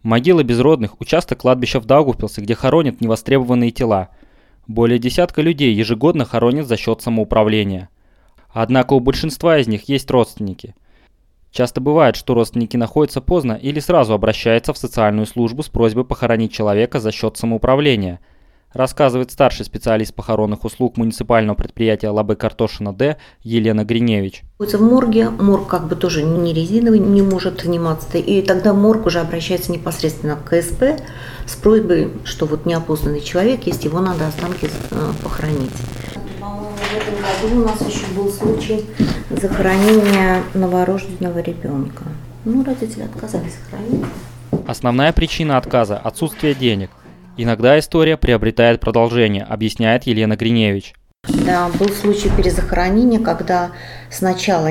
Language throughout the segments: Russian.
Могила безродных – участок кладбища в Даугавпилсе, где хоронят невостребованные тела. Более десятка людей ежегодно хоронят за счет самоуправления. Однако у большинства из них есть родственники. Часто бывает, что родственники находятся поздно или сразу обращаются в социальную службу с просьбой похоронить человека за счет самоуправления, рассказывает старший специалист похоронных услуг муниципального предприятия ЛАБ Картошина Д Елена Гриневич. В морге, морг как бы тоже не резиновый, не может заниматься, и тогда морг уже обращается непосредственно к КСП с просьбой, что вот неопознанный человек есть, его надо останки похоронить. По-моему, в этом году у нас еще был случай захоронения новорожденного ребенка. Родители отказались сохранить. Основная причина отказа – отсутствие денег. Иногда история приобретает продолжение, объясняет Елена Гриневич. Да, был случай перезахоронения, когда сначала,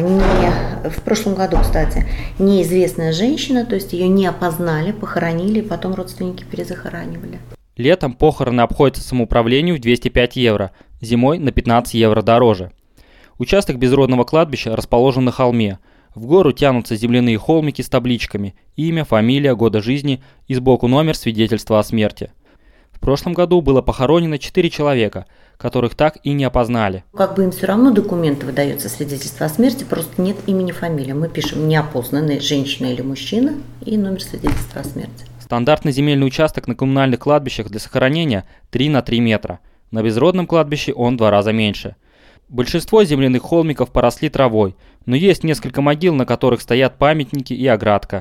в прошлом году, кстати, неизвестная женщина, то есть ее не опознали, похоронили, потом родственники перезахоранивали. Летом похороны обходятся самоуправлению в 205 евро, зимой на 15 евро дороже. Участок безродного кладбища расположен на холме. В гору тянутся земляные холмики с табличками: имя, фамилия, года жизни и сбоку номер свидетельства о смерти. В прошлом году было похоронено 4 человека, которых так и не опознали. Как бы им все равно документы выдаются, свидетельство о смерти, просто нет имени, фамилии. Мы пишем неопознанный, женщина или мужчина, и номер свидетельства о смерти. Стандартный земельный участок на коммунальных кладбищах для сохранения 3 на 3 метра. На безродном кладбище он в 2 раза меньше. Большинство земляных холмиков поросли травой, но есть несколько могил, на которых стоят памятники и оградка.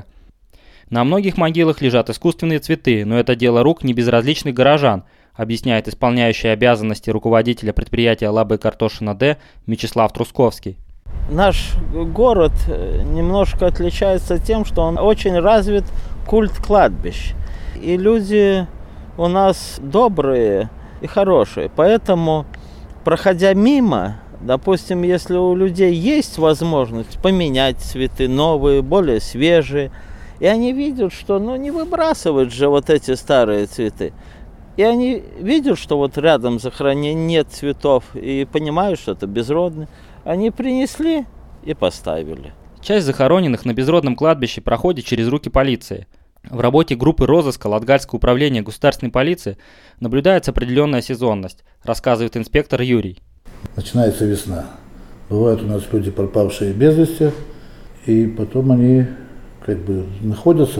На многих могилах лежат искусственные цветы, но это дело рук небезразличных горожан, объясняет исполняющий обязанности руководителя предприятия ЛАБ Картошина Д Мячеслав Трусковский. Наш город немножко отличается тем, что он очень развит культ кладбищ. И люди у нас добрые и хорошие, поэтому, проходя мимо, допустим, если у людей есть возможность поменять цветы, новые, более свежие, и они видят, что не выбрасывают же вот эти старые цветы. И они видят, что вот рядом захоронения нет цветов, и понимают, что это безродные. Они принесли и поставили. Часть захороненных на безродном кладбище проходит через руки полиции. В работе группы розыска Латгальского управления государственной полиции наблюдается определенная сезонность, рассказывает инспектор Юрий. Начинается весна. Бывают у нас люди, пропавшие без вести, и потом они находятся,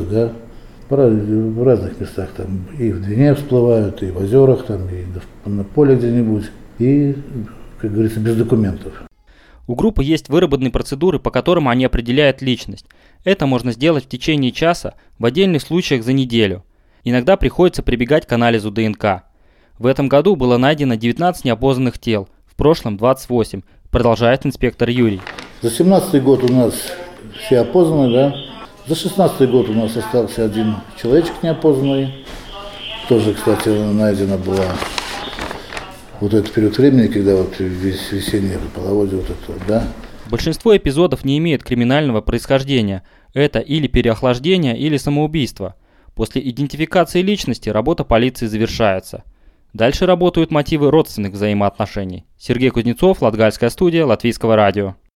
в разных местах, там, и в Двине всплывают, и в озерах, там, и на поле где-нибудь, и, как говорится, без документов. У группы есть выработанные процедуры, по которым они определяют личность. Это можно сделать в течение часа, в отдельных случаях за неделю. Иногда приходится прибегать к анализу ДНК. В этом году было найдено 19 неопознанных тел, в прошлом 28, продолжает инспектор Юрий. За 17-й год у нас все опознаны, да? За 16-й год у нас остался один человечек неопознанный. Тоже, кстати, найдена была вот этот период времени, когда вот весеннее половодье Большинство эпизодов не имеют криминального происхождения. Это или переохлаждение, или самоубийство. После идентификации личности работа полиции завершается. Дальше работают мотивы родственных взаимоотношений. Сергей Кузнецов, Латгальская студия, Латвийского радио.